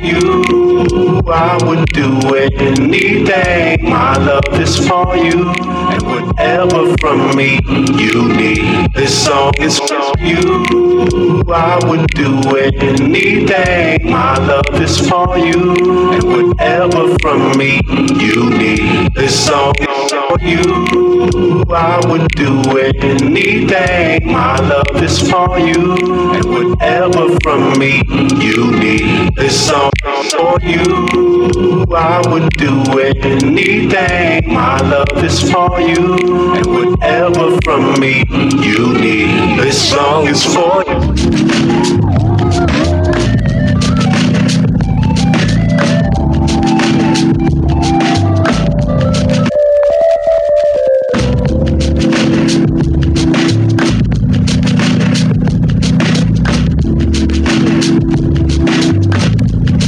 You, I would do anything. My love is for you, and whatever from me you need. This song is for you. I would do anything. My love is for you, and whatever from me you need. This song is for you. I would do anything. My love is for you, and whatever from me you need. This song is for you. I would do anything. My love is for you, and whatever from me you need. This song is for you.